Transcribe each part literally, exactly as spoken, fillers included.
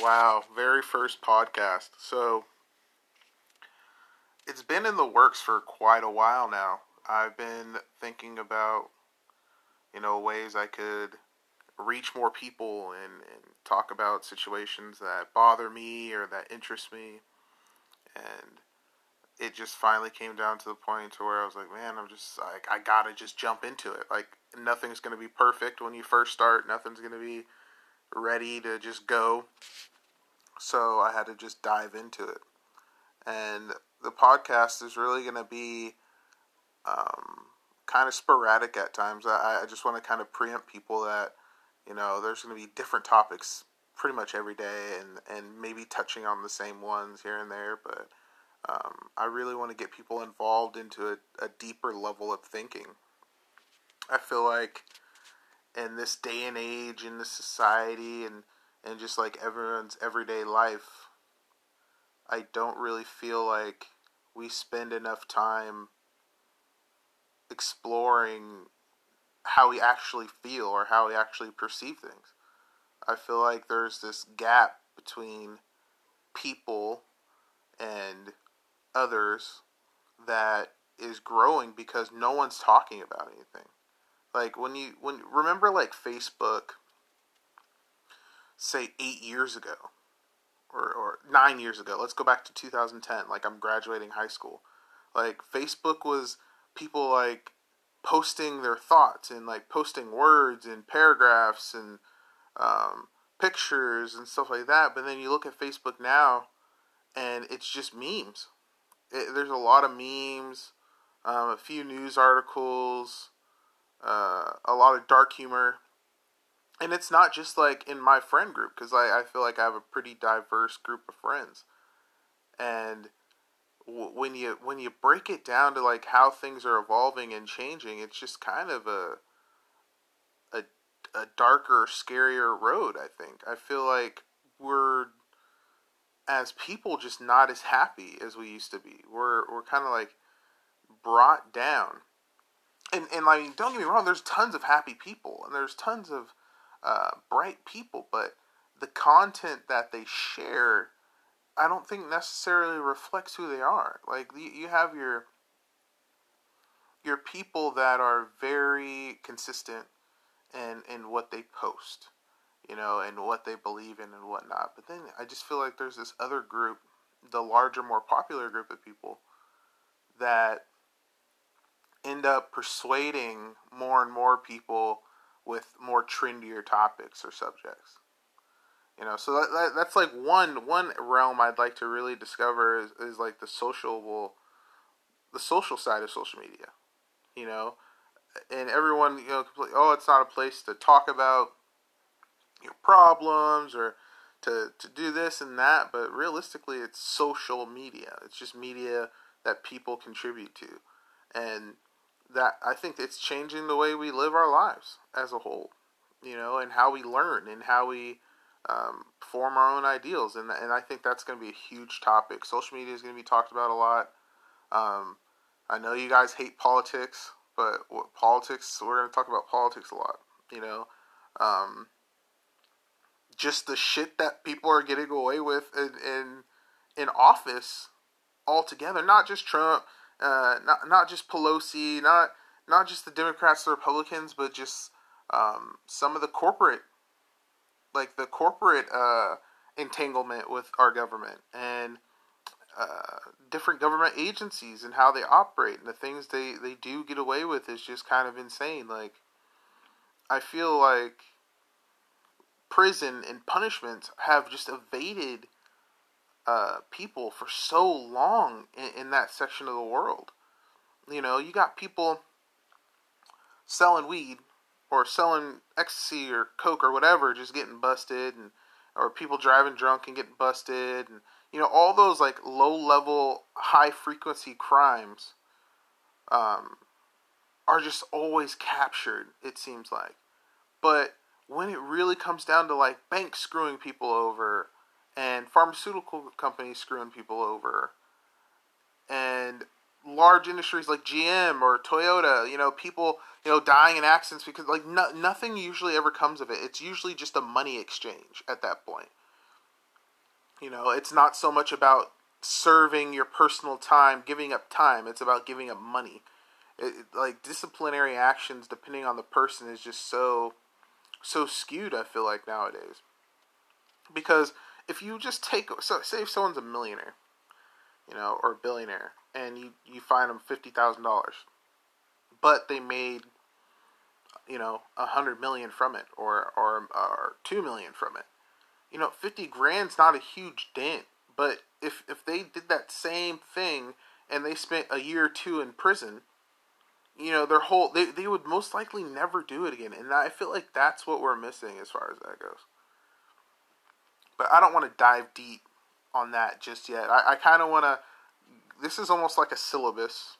Wow, very first podcast. So it's been in the works for quite a while now. I've been thinking about, you know, ways I could reach more people and, and talk about situations that bother me or that interest me. And it just finally came down to the point to where I was like, man, I'm just like, I gotta just jump into it. Like, nothing's gonna be perfect when you first start. Nothing's gonna be ready to just go. So I had to just dive into it. And the podcast is really going to be um, kind of sporadic at times. I, I just want to kind of preempt people that, you know, there's going to be different topics pretty much every day and, and maybe touching on the same ones here and there. But um, I really want to get people involved into a, a deeper level of thinking. I feel like in this day and age, in this society, and, and just like everyone's everyday life, I don't really feel like we spend enough time exploring how we actually feel or how we actually perceive things. I feel like there's this gap between people and others that is growing because no one's talking about anything. Like when you when remember like Facebook, say eight years ago. Or, or nine years ago. Let's go back to two thousand ten. Like, I'm graduating high school. Like, Facebook was people, like, posting their thoughts and, like, posting words and paragraphs and um, pictures and stuff like that. But then you look at Facebook now, and it's just memes. It, there's a lot of memes, um, a few news articles, uh, a lot of dark humor. And it's not just, like, in my friend group, because I, I feel like I have a pretty diverse group of friends. And w- when you when you break it down to, like, how things are evolving and changing, it's just kind of a, a, a darker, scarier road, I think. I feel like we're, as people, just not as happy as we used to be. We're, we're kind of, like, brought down. And, and, I mean, don't get me wrong, there's tons of happy people, and there's tons of Uh, bright people, but the content that they share, I don't think necessarily reflects who they are. Like, you, you have your your people that are very consistent in, in what they post, you know, and what they believe in and whatnot. But then I just feel like there's this other group, the larger, more popular group of people that end up persuading more and more people with more trendier topics or subjects. You know, so that, that that's like one one realm I'd like to really discover is, is like the social the social side of social media. You know, and everyone, you know, oh, it's not a place to talk about your problems or to to do this and that, but realistically, it's social media. It's just media that people contribute to, and that I think it's changing the way we live our lives as a whole, you know, and how we learn and how we um, form our own ideals. And, and I think that's going to be a huge topic. Social media is going to be talked about a lot. Um, I know you guys hate politics, but what, politics, we're going to talk about politics a lot, you know. Um, just the shit that people are getting away with in, in, in office altogether. Not just Trump, Uh, not not just Pelosi, not not just the Democrats or Republicans, but just um, some of the corporate, like the corporate uh, entanglement with our government and uh, different government agencies and how they operate and the things they, they do get away with is just kind of insane. Like, I feel like prison and punishment have just evaded uh, people for so long in, in that section of the world. You know, you got people selling weed or selling ecstasy or coke or whatever, just getting busted, and or people driving drunk and getting busted, and you know, all those like low level, high frequency crimes um, are just always captured. It seems like, but when it really comes down to like banks screwing people over and pharmaceutical companies screwing people over and large industries like G M or Toyota, you know, people, you know, dying in accidents because like no, nothing usually ever comes of it. It's usually just a money exchange at that point. You know, it's not so much about serving your personal time, giving up time. It's about giving up money. It, it, like disciplinary actions, depending on the person, is just so so skewed. I feel like nowadays, because if you just take, so say if someone's a millionaire, you know, or a billionaire, and you you find them fifty thousand dollars, but they made, you know, a hundred million from it, or or or two million from it. You know, fifty grand's not a huge dent, but if if they did that same thing and they spent a year or two in prison, you know, their whole they, they would most likely never do it again. And I feel like that's what we're missing as far as that goes. But I don't want to dive deep on that just yet. I, I kind of want to. This is almost like a syllabus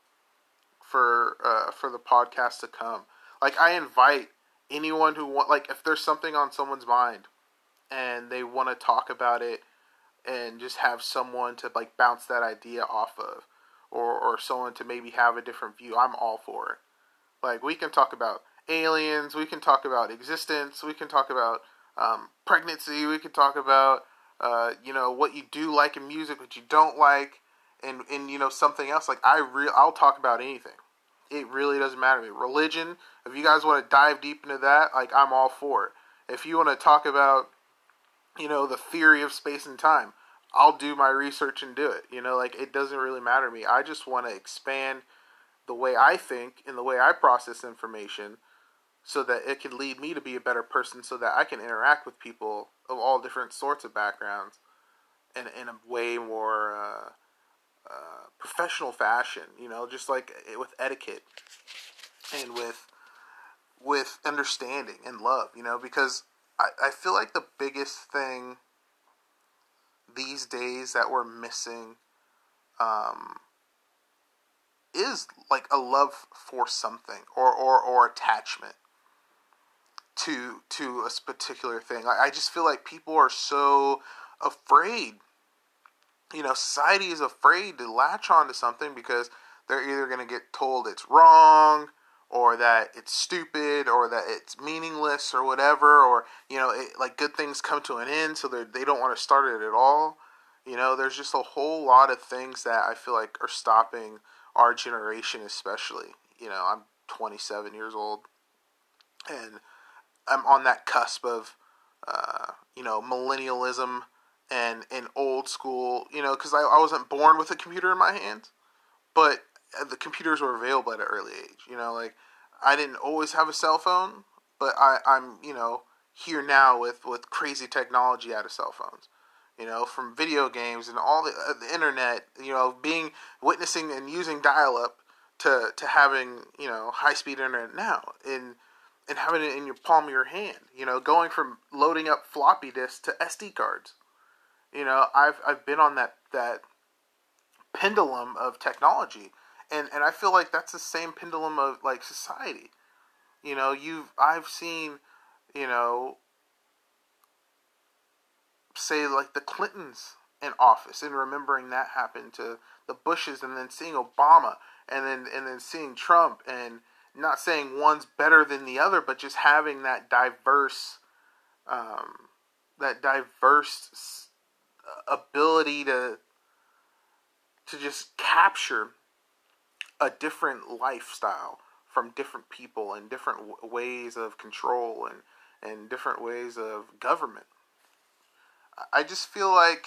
for uh, for the podcast to come. Like, I invite anyone who want, like, if there's something on someone's mind and they want to talk about it and just have someone to, like, bounce that idea off of, or, or someone to maybe have a different view, I'm all for it. Like, we can talk about aliens, we can talk about existence, we can talk about um, pregnancy, we can talk about, uh, you know, what you do like in music, what you don't like, and, and you know, something else. Like, I re- I'll talk about anything. It really doesn't matter to me. Religion, if you guys want to dive deep into that, like, I'm all for it. If you want to talk about, you know, the theory of space and time, I'll do my research and do it. You know, like, it doesn't really matter to me. I just want to expand the way I think and the way I process information so that it can lead me to be a better person, so that I can interact with people of all different sorts of backgrounds in, in a way more uh, uh, professional fashion, you know, just like with etiquette and with with understanding and love, you know, because I, I feel like the biggest thing these days that we're missing um, is like a love for something, or, or, or attachment to to a particular thing. I, I just feel like people are so afraid. You know, society is afraid to latch on to something because they're either going to get told it's wrong, or that it's stupid, or that it's meaningless, or whatever, or, you know, it, like, good things come to an end, so they don't want to start it at all. You know, there's just a whole lot of things that I feel like are stopping our generation, especially. You know, I'm twenty-seven years old, and I'm on that cusp of, uh, you know, millennialism and, and old school, you know, because I, I wasn't born with a computer in my hands, but the computers were available at an early age. You know, like, I didn't always have a cell phone, but I, I'm, you know, here now with, with crazy technology out of cell phones. You know, from video games and all the, uh, the internet, you know, being, witnessing and using dial-up to, to having, you know, high-speed internet now, and, and having it in your palm of your hand, you know, going from loading up floppy disks to S D cards. You know, I've, I've been on that, that pendulum of technology, and, and I feel like that's the same pendulum of, like, society. You know, you've, I've seen, you know, say, like, the Clintons in office, and remembering that happened to the Bushes, and then seeing Obama, and then and then seeing Trump, and not saying one's better than the other, but just having that diverse, um, that diverse ability to to just capture a different lifestyle from different people, and different w- ways of control, and and different ways of government. I just feel like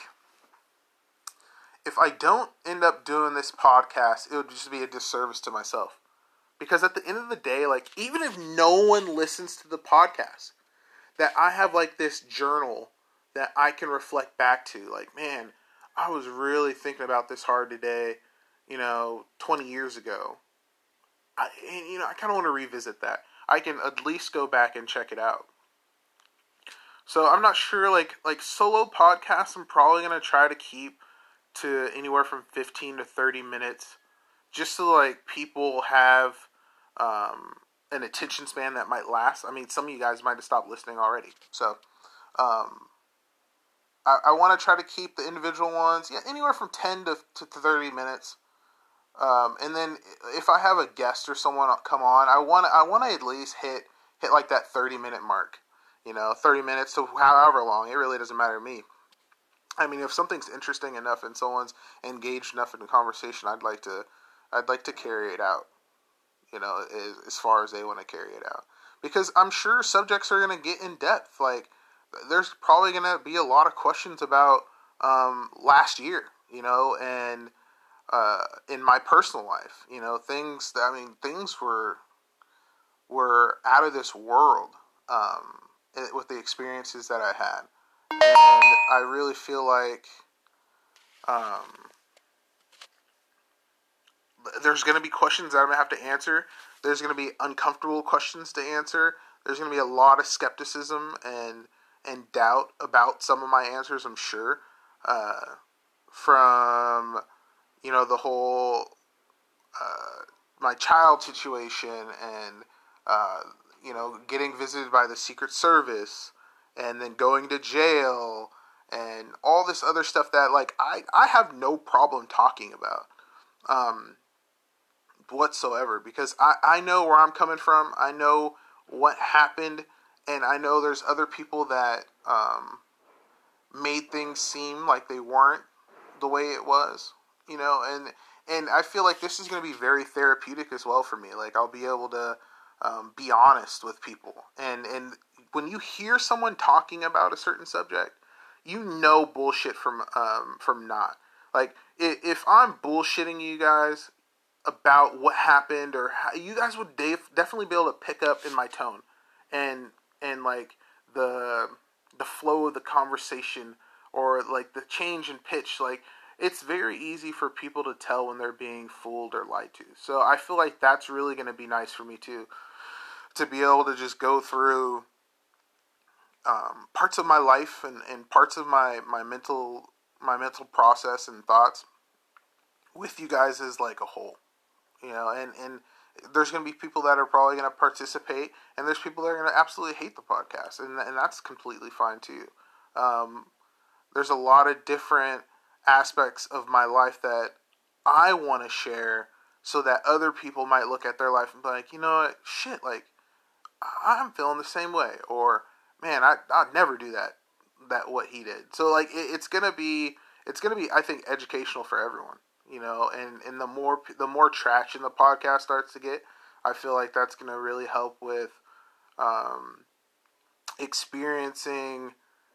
if I don't end up doing this podcast, it would just be a disservice to myself. Because at the end of the day, like, even if no one listens to the podcast, that I have, like, this journal that I can reflect back to. Like, man, I was really thinking about this hard today, you know, twenty years ago. I, and, you know, I kind of want to revisit that. I can at least go back and check it out. So I'm not sure, like, like solo podcasts, I'm probably going to try to keep to anywhere from fifteen to thirty minutes, just so, like, people have um, an attention span that might last. I mean, some of you guys might have stopped listening already. So um, I, I want to try to keep the individual ones, yeah, anywhere from ten to, to thirty minutes. Um, and then if I have a guest or someone come on, I want I want to at least hit hit like that thirty minute mark. You know, thirty minutes to however long. It really doesn't matter to me. I mean, if something's interesting enough and someone's engaged enough in the conversation, I'd like to, I'd like to carry it out. You know, as, as far as they want to carry it out, because I'm sure subjects are going to get in depth. Like, there's probably going to be a lot of questions about um, last year. You know, and uh, in my personal life, you know, things. That, I mean, things were were out of this world um, with the experiences that I had. And I really feel like um, there's going to be questions that I'm going to have to answer. There's going to be uncomfortable questions to answer. There's going to be a lot of skepticism and and doubt about some of my answers, I'm sure. Uh, from, you know, the whole uh, my child situation and, uh, you know, getting visited by the Secret Service and then going to jail and all this other stuff that, like, I, I have no problem talking about um, whatsoever, because I, I know where I'm coming from. I know what happened, and I know there's other people that um, made things seem like they weren't the way it was, you know, and and I feel like this is going to be very therapeutic as well for me. Like, I'll be able to um, be honest with people, and and when you hear someone talking about a certain subject, you know bullshit from um, from not. Like, if I'm bullshitting you guys about what happened, or how, you guys would def- definitely be able to pick up in my tone, and and like the the flow of the conversation, or like the change in pitch. Like, it's very easy for people to tell when they're being fooled or lied to. So I feel like that's really going to be nice for me too, to be able to just go through um, parts of my life and, and parts of my, my mental my mental process and thoughts with you guys as like a whole, you know, and, and there's going to be people that are probably going to participate, and there's people that are going to absolutely hate the podcast, and, and that's completely fine too. Um, there's a lot of different aspects of my life that I want to share, so that other people might look at their life and be like, you know what, shit, like, I'm feeling the same way, or, man, I, I'd never do that, that what he did. So, like, it, it's going to be, it's going to be, I think, educational for everyone, you know, and, and the more, the more traction the podcast starts to get, I feel like that's going to really help with um, experiencing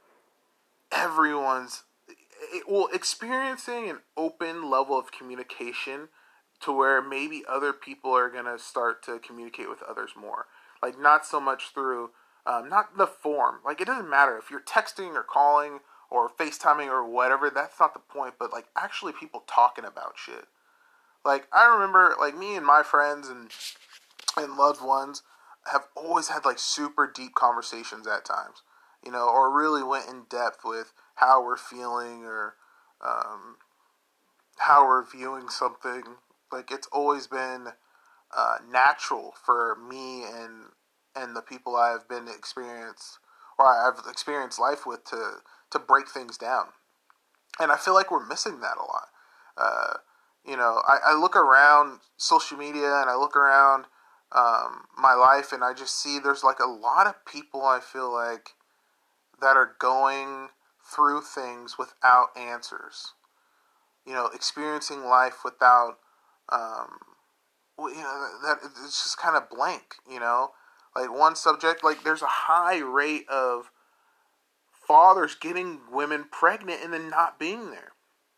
everyone's, well, experiencing an open level of communication to where maybe other people are going to start to communicate with others more. Like, not so much through, um, not the form. Like, it doesn't matter if you're texting or calling or FaceTiming or whatever, that's not the point, but, like, actually people talking about shit. Like, I remember, like, me and my friends and, and loved ones have always had, like, super deep conversations at times, you know, or really went in depth with how we're feeling, or um, how we're viewing something. Like, it's always been uh, natural for me and and the people I've been experienced, or I've experienced life with, to to break things down. And I feel like we're missing that a lot. Uh, you know, I, I look around social media and I look around um, my life, and I just see there's like a lot of people, I feel like, that are going through things without answers. You know, experiencing life without, um, you know, that it's just kind of blank. You know, like one subject, like there's a high rate of fathers getting women pregnant and then not being there.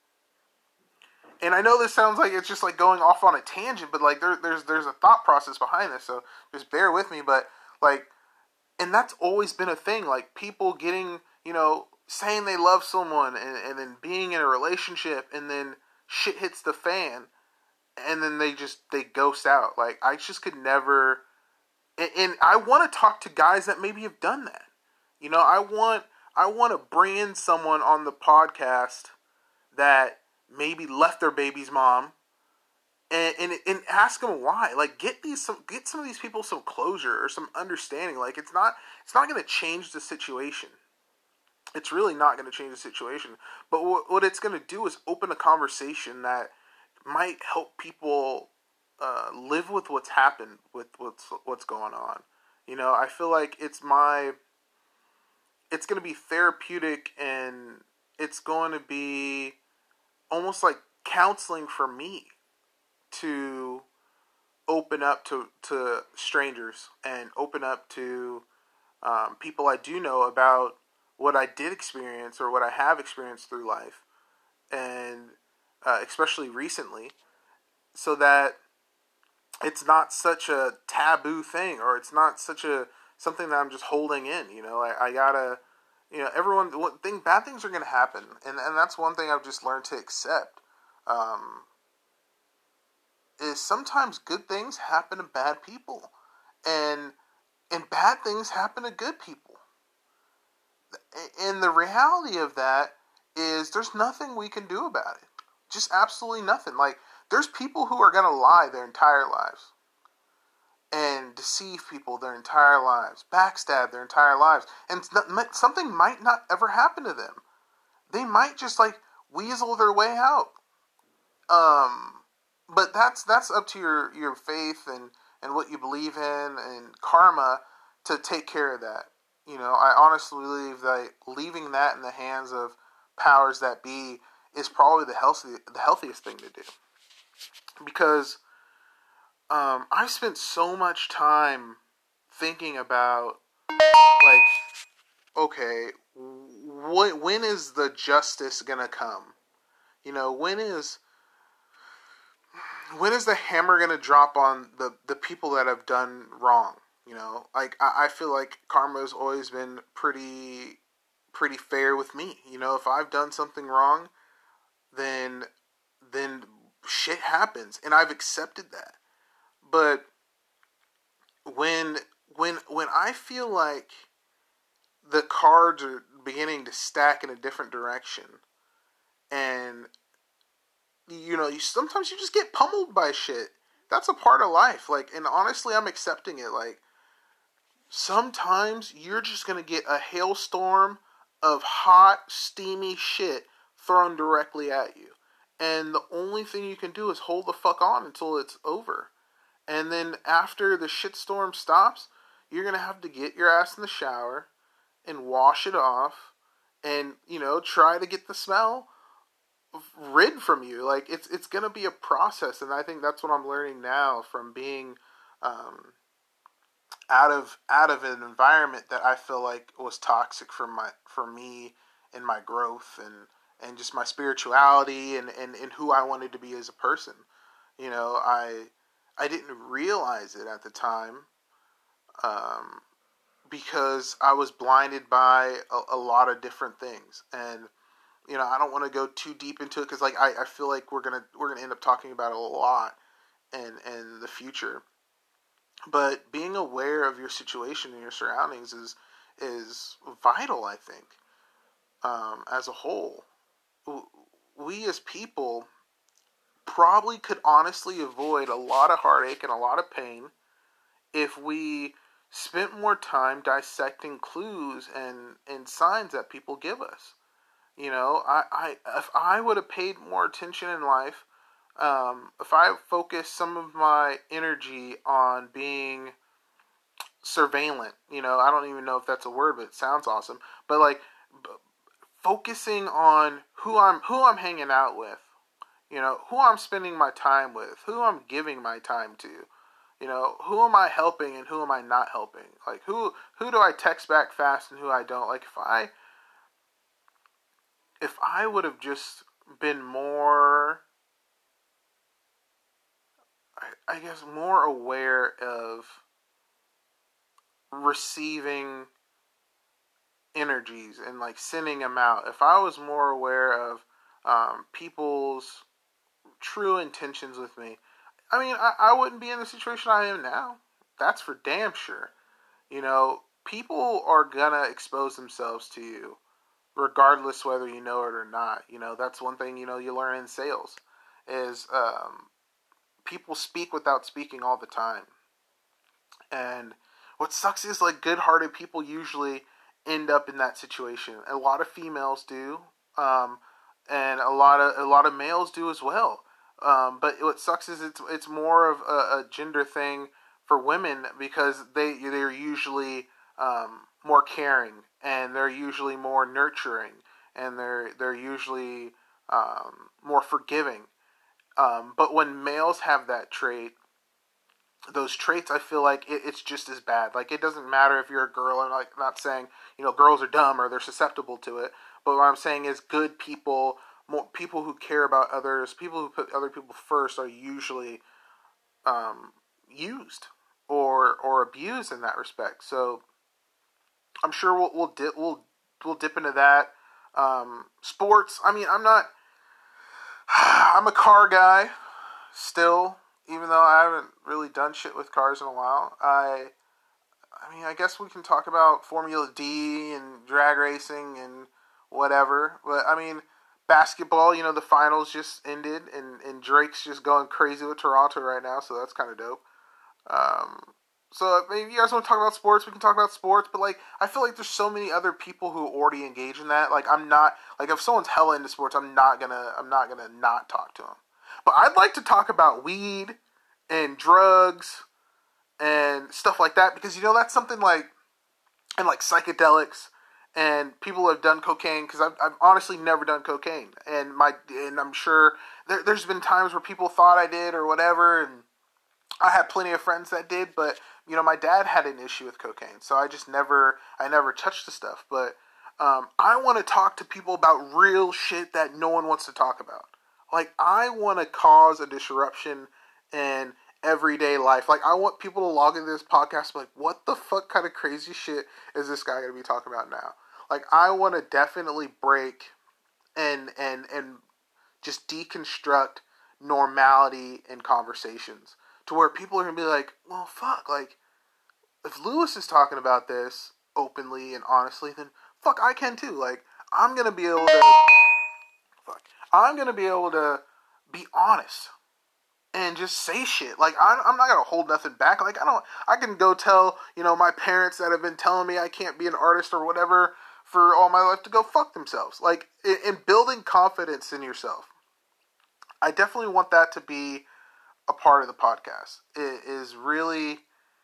And I know this sounds like it's just like going off on a tangent, but like there, there's there's a thought process behind this, so just bear with me. But like, and that's always been a thing. Like, people getting, you know, saying they love someone, and, and then being in a relationship, and then shit hits the fan, and then they just, they ghost out. Like, I just could never, and, and I want to talk to guys that maybe have done that. You know, I want, I want to bring in someone on the podcast that maybe left their baby's mom, and, and and ask them why. Like, get these some get some of these people some closure or some understanding. Like, it's not it's not going to change the situation. It's really not going to change the situation. But what, what it's going to do is open a conversation that might help people uh, live with what's happened, with what's what's going on. You know, I feel like it's my it's going to be therapeutic and it's going to be almost like counseling for me to open up to, to strangers and open up to um, people I do know about what I did experience or what I have experienced through life, and uh, especially recently, so that it's not such a taboo thing, or it's not such a something that I'm just holding in. You know, I, I gotta, you know, everyone, one thing, bad things are gonna happen, and and that's one thing I've just learned to accept. Um, is sometimes good things happen to bad people, and and bad things happen to good people. And the reality of that is there's nothing we can do about it. Just absolutely nothing. Like, there's people who are going to lie their entire lives and deceive people their entire lives, backstab their entire lives, and something might not ever happen to them. They might just, like, weasel their way out. Um, but that's that's up to your, your faith and, and what you believe in and karma to take care of that. You know, I honestly believe that leaving that in the hands of powers that be is probably the healthy, the healthiest thing to do. Because um, I've spent so much time thinking about, like, okay, wh- when is the justice gonna come? You know, when is when is the hammer gonna drop on the, the people that have done wrong? You know, like, I, I feel like karma's always been pretty pretty fair with me. You know, if I've done something wrong, then then shit happens, and I've accepted that. But when when when I feel like the cards are beginning to stack in a different direction, and you know, you sometimes you just get pummeled by shit. That's a part of life. Like, and honestly, I'm accepting it. Like, sometimes you're just gonna get a hailstorm of hot, steamy shit thrown directly at you. And the only thing you can do is hold the fuck on until it's over. And then after the shitstorm stops, you're going to have to get your ass in the shower and wash it off and, you know, try to get the smell rid from you. Like, it's it's going to be a process. And I think that's what I'm learning now from being um, out of out of an environment that I feel like was toxic for my for me and my growth and and just my spirituality and, and, and who I wanted to be as a person. You know, I I didn't realize it at the time um, because I was blinded by a, a lot of different things. And, you know, I don't want to go too deep into it because, like, I, I feel like we're gonna we're gonna end up talking about it a lot in in the future. But being aware of your situation and your surroundings is is vital, I think, um, as a whole. We as people probably could honestly avoid a lot of heartache and a lot of pain if we spent more time dissecting clues and, and signs that people give us. You know, I, I if I would have paid more attention in life, um, if I focused some of my energy on being surveillant, you know, I don't even know if that's a word, but it sounds awesome. But like, b- focusing on who I'm who I'm hanging out with, you know, who I'm spending my time with, who I'm giving my time to, you know, who am I helping and who am I not helping? Like, who who do I text back fast and who I don't? Like, if I if I would have just been more, I, I guess, more aware of receiving energies and, like, sending them out. If I was more aware of um, people's true intentions with me, I mean, I, I wouldn't be in the situation I am now. That's for damn sure. You know, people are gonna expose themselves to you, regardless whether you know it or not. You know, that's one thing, you know, you learn in sales, is um, people speak without speaking all the time. And what sucks is, like, good-hearted people usually end up in that situation. A lot of females do, um, and a lot of a lot of males do as well. Um, but what sucks is it's it's more of a, a gender thing for women because they they're usually um, more caring and they're usually more nurturing and they're they're usually um, more forgiving. Um, but when males have that trait, those traits, I feel like it, it's just as bad. Like, it doesn't matter if you're a girl. I'm like not saying, you know, girls are dumb or they're susceptible to it. But what I'm saying is good people, more people who care about others, people who put other people first are usually um, used or or abused in that respect. So I'm sure we'll we'll dip we'll we'll dip into that. Um, sports. I mean, I'm not. I'm a car guy still, even though I haven't really done shit with cars in a while. I, I mean, I guess we can talk about Formula D and drag racing and whatever. But I mean, basketball. You know, the finals just ended, and, and Drake's just going crazy with Toronto right now, so that's kind of dope. Um, so maybe you guys want to talk about sports, we can talk about sports. But like, I feel like there's so many other people who already engage in that. Like, I'm not like if someone's hella into sports, I'm not gonna I'm not gonna not talk to them. But I'd like to talk about weed and drugs and stuff like that, because you know that's something like, and like psychedelics, and people have done cocaine, because I've, I've honestly never done cocaine, and my and I'm sure there, there's been times where people thought I did or whatever, and I had plenty of friends that did, but you know my dad had an issue with cocaine, so I just never I never touched the stuff. But um, I want to talk to people about real shit that no one wants to talk about. Like, I want to cause a disruption in everyday life. Like, I want people to log into this podcast and be like, what the fuck kind of crazy shit is this guy going to be talking about now? Like, I want to definitely break and and and just deconstruct normality in conversations to where people are going to be like, well, fuck, like, if Lewis is talking about this openly and honestly, then fuck, I can too. Like, I'm going to be able to... Fuck. I'm going to be able to be honest and just say shit. Like, I'm, I'm not going to hold nothing back. Like, I don't, I can go tell, you know, my parents that have been telling me I can't be an artist or whatever for all my life to go fuck themselves. Like, in, in building confidence in yourself, I definitely want that to be a part of the podcast. It is really,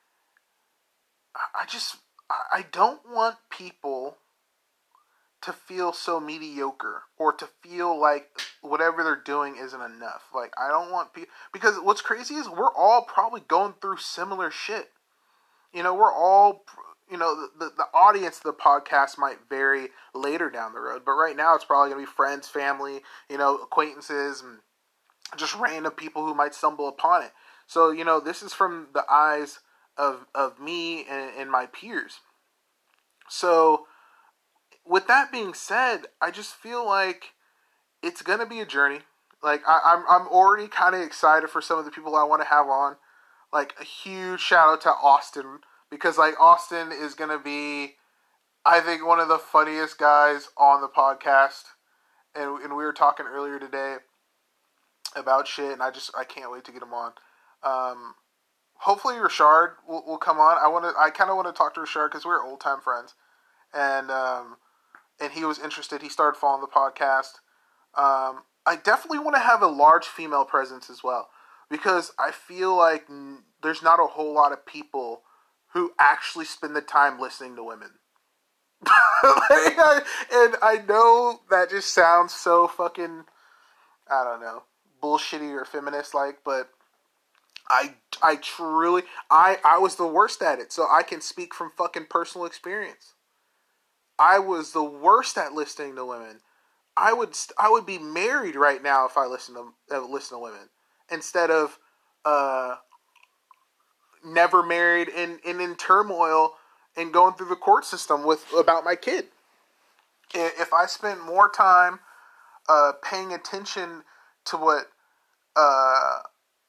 I just, I don't want people to feel so mediocre or to feel like whatever they're doing isn't enough. Like, I don't want people, because what's crazy is we're all probably going through similar shit. You know, we're all, you know, the, the, the audience of the podcast might vary later down the road, but right now it's probably going to be friends, family, you know, acquaintances, and just random people who might stumble upon it. So, you know, this is from the eyes of, of me and, and my peers. So, with that being said, I just feel like it's going to be a journey. Like, I, I'm I'm already kind of excited for some of the people I want to have on. Like, a huge shout out to Austin, because, like, Austin is going to be, I think, one of the funniest guys on the podcast. And, and we were talking earlier today about shit, and I just, I can't wait to get him on. Um, hopefully Rashard will, will come on. I want to, I kind of want to talk to Rashard because we're old time friends. And, um... and he was interested. He started following the podcast. Um, I definitely want to have a large female presence as well, because I feel like n- there's not a whole lot of people who actually spend the time listening to women. Like, I, and I know that just sounds so fucking, I don't know, bullshitty or feminist-like, but I, I truly, I, I was the worst at it, so I can speak from fucking personal experience. I was the worst at listening to women. I would I would be married right now if I listened to uh, listen to women instead of uh, never married and, and in turmoil and going through the court system with about my kid. If I spent more time uh, paying attention to what uh,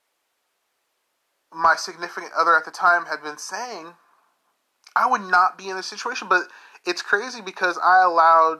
my significant other at the time had been saying, I would not be in this situation. But it's crazy because I allowed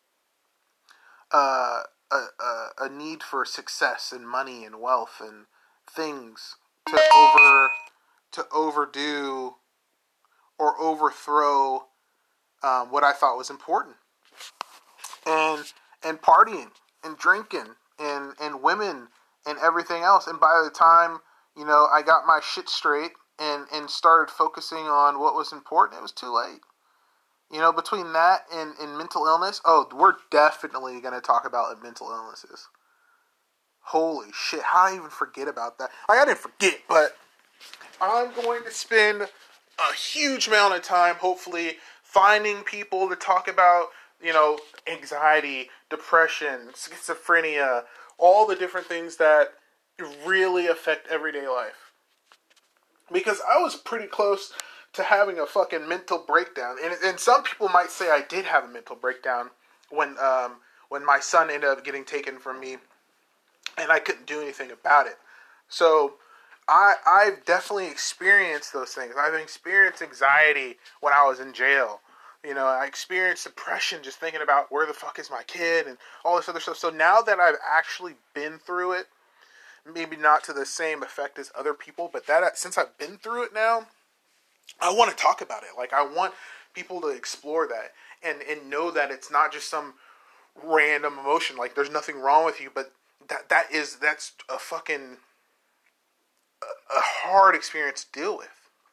uh, a, a, a need for success and money and wealth and things to over to overdo or overthrow um, what I thought was important, and and partying and drinking and and women and everything else. And by the time, you know, I got my shit straight and and started focusing on what was important, it was too late. You know, between that and, and mental illness, oh, we're definitely going to talk about mental illnesses. Holy shit, how did I even forget about that? I didn't forget, but I'm going to spend a huge amount of time, hopefully, finding people to talk about, you know, anxiety, depression, schizophrenia, all the different things that really affect everyday life. Because I was pretty close to having a fucking mental breakdown. And, and some people might say I did have a mental breakdown when um, when my son ended up getting taken from me and I couldn't do anything about it. So I, I've definitely experienced those things. I've experienced anxiety when I was in jail. You know, I experienced depression just thinking about where the fuck is my kid and all this other stuff. So now that I've actually been through it, maybe not to the same effect as other people, but that since I've been through it now, I want to talk about it. Like, I want people to explore that and, and know that it's not just some random emotion. Like, there's nothing wrong with you, but that that is, that's a fucking, a, a hard experience to deal with.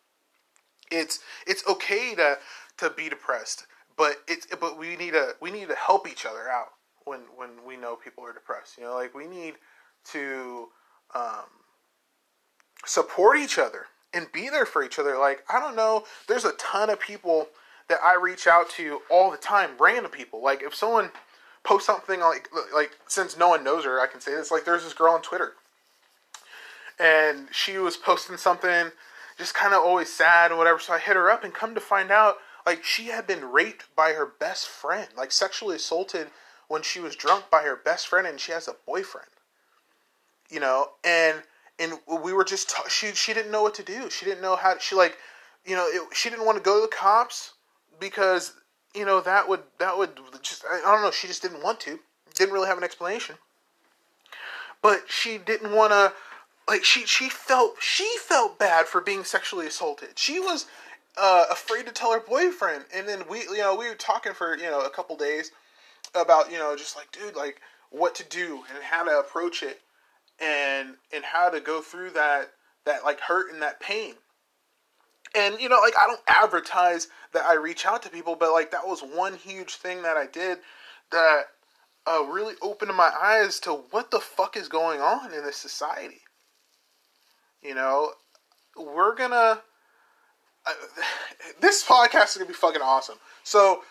It's, it's okay to, to be depressed, but it's, but we need to, we need to help each other out when, when we know people are depressed. You know, like, we need to, um, support each other and be there for each other. Like, I don't know, there's a ton of people that I reach out to all the time, random people. Like, if someone posts something, like, like since no one knows her, I can say this. Like, there's this girl on Twitter, and she was posting something, just kind of always sad and whatever, so I hit her up, and come to find out, like, she had been raped by her best friend, like, sexually assaulted when she was drunk by her best friend, and she has a boyfriend. You know, and And we were just, ta- she she didn't know what to do. She didn't know how, to, she like, you know, it, she didn't want to go to the cops because, you know, that would, that would just, I don't know, she just didn't want to. Didn't really have an explanation. But she didn't want to, like, she, she felt, she felt bad for being sexually assaulted. She was uh, afraid to tell her boyfriend. And then we, you know, we were talking for, you know, a couple days about, you know, just like, dude, like, what to do and how to approach it. And and how to go through that, that like hurt and that pain. And, you know, like, I don't advertise that I reach out to people, but, like, that was one huge thing that I did that uh, really opened my eyes to what the fuck is going on in this society. You know, we're gonna, uh, this podcast is gonna be fucking awesome. So,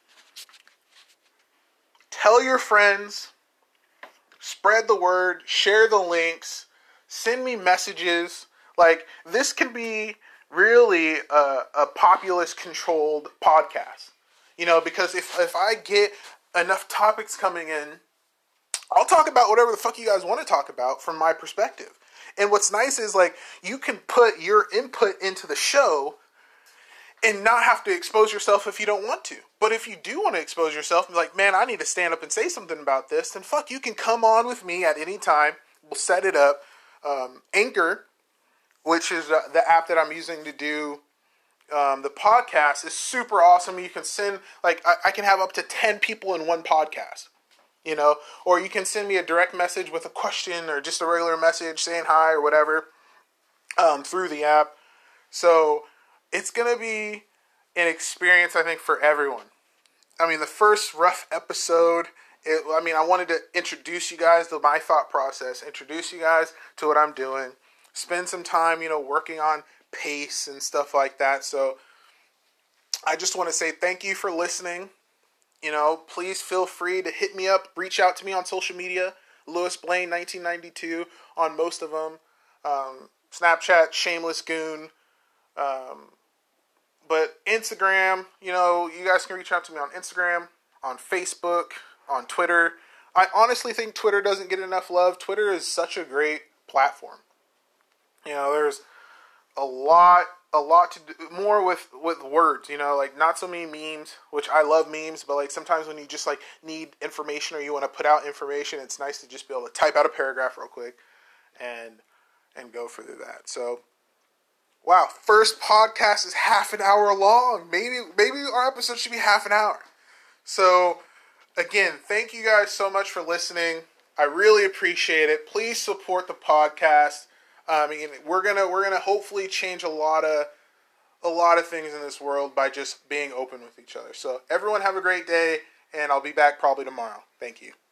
tell your friends, spread the word, share the links, send me messages. Like, this can be really a, a populace-controlled podcast. You know, because if, if I get enough topics coming in, I'll talk about whatever the fuck you guys want to talk about from my perspective. And what's nice is, like, you can put your input into the show and not have to expose yourself if you don't want to. But if you do want to expose yourself and be like, man, I need to stand up and say something about this, then fuck, you can come on with me at any time. We'll set it up. Um, Anchor, which is uh, the app that I'm using to do um, the podcast, is super awesome. You can send, like, I, I can have up to ten people in one podcast, you know, or you can send me a direct message with a question or just a regular message saying hi or whatever um, through the app. So it's going to be an experience, I think, for everyone. I mean, the first rough episode, it, I mean, I wanted to introduce you guys to my thought process, introduce you guys to what I'm doing, spend some time, you know, working on pace and stuff like that. So I just want to say thank you for listening. You know, please feel free to hit me up, reach out to me on social media, Lewis Blaine nineteen ninety-two on most of them, um, Snapchat, Shameless Goon, um, but Instagram, you know, you guys can reach out to me on Instagram, on Facebook, on Twitter. I honestly think Twitter doesn't get enough love. Twitter is such a great platform. You know, there's a lot, a lot to do, more with, with words, you know, like, not so many memes, which I love memes, but, like, sometimes when you just, like, need information or you want to put out information, it's nice to just be able to type out a paragraph real quick and, and go through that. So, wow, first podcast is half an hour long. Maybe, maybe our episode should be half an hour. So, again, thank you guys so much for listening. I really appreciate it. Please support the podcast. I mean, we're gonna we're gonna hopefully change a lot of a lot of things in this world by just being open with each other. So everyone have a great day, and I'll be back probably tomorrow. Thank you.